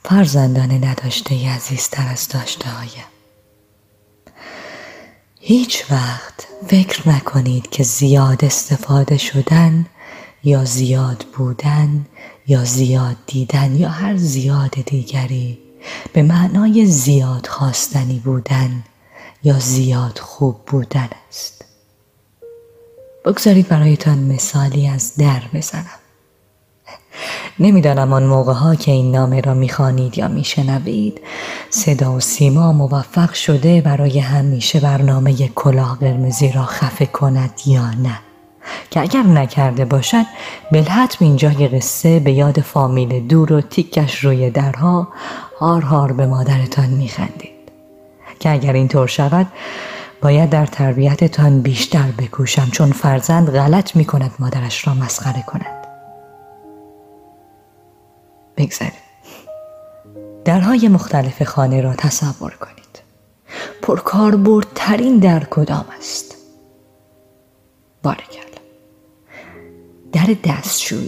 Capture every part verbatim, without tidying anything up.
فرزندان نداشته عزیزتر از داشته هایم. هیچ وقت فکر نکنید که زیاد استفاده شدن یا زیاد بودن یا زیاد دیدن یا هر زیاد دیگری به معنای زیاد خواستنی بودن یا زیاد خوب بودن است. بگذارید برایتان مثالی از در بزنم. نمیدانم آن موقع ها که این نامه را میخوانید یا میشنوید صدا و سیما موفق شده برای همیشه برنامه کلاه قرمزی را خفه کند یا نه، که اگر نکرده باشد بالحتم اینجای قصه به یاد فامیل دور و تیکش روی درها هار هار به مادرتان میخندید، که اگر اینطور شود باید در تربیتتان بیشتر بکوشم، چون فرزند غلط میکند مادرش را مسخره کند. بگذارید درهای مختلف خانه را تصور کنید. پرکاربردترین در کدام است؟ بارکلا، در دستشویی.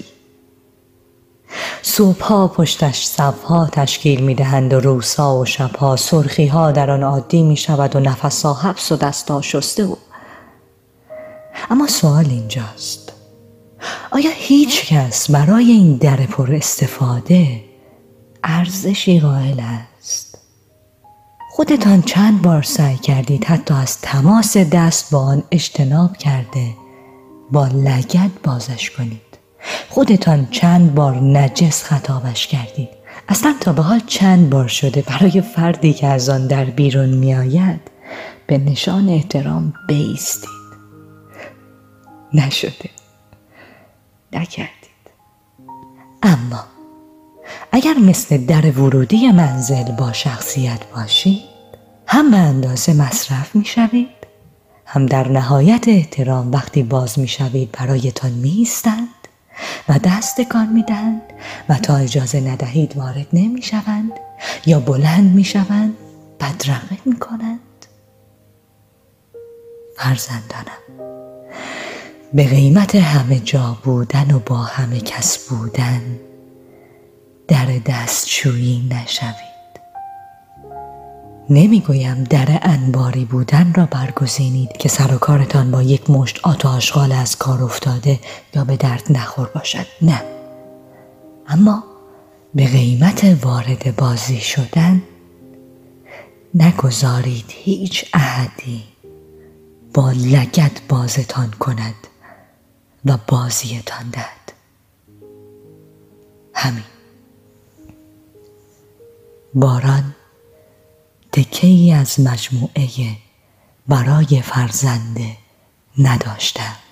صبحها پشتش صفها تشکیل می دهند و روزها و شبها سرخی ها در آن عادی می شود و نفسها حبس و دستها شسته و اما سوال اینجاست، آیا هیچ کس برای این در پر استفاده ارزشی قائل است؟ خودتان چند بار سعی کردید حتی از تماس دست با آن اجتناب کرده با لگد بازش کنید؟ خودتان چند بار نجس خطابش کردید؟ اصلا تا به حال چند بار شده برای فردی که از آن در بیرون می آید به نشان احترام بایستید؟ نشده، نکردید. اما اگر مثل در ورودی منزل با شخصیت باشید، هم به اندازه مصرف می شوید، هم در نهایت احترام وقتی باز می شوید برایتان می ایستند و دست تکان می دهند و تا اجازه ندهید وارد نمی شوند یا بلند می شوند بدرقه می کنند. فرزندانم، به قیمت همه جا بودن و با همه کس بودن در دستشویی نشوید. نمیگویم در انباری بودن را برگزینید که سر و کارتان با یک مشت آت و آشغال از کار افتاده یا به درد نخور باشد، نه، اما به قیمت وارد بازی شدن نگذارید هیچ احدی با لگد بازتان کند و بازیتان دهد. همین. باران تکه‌ای از مجموعه برای فرزند نداشتم.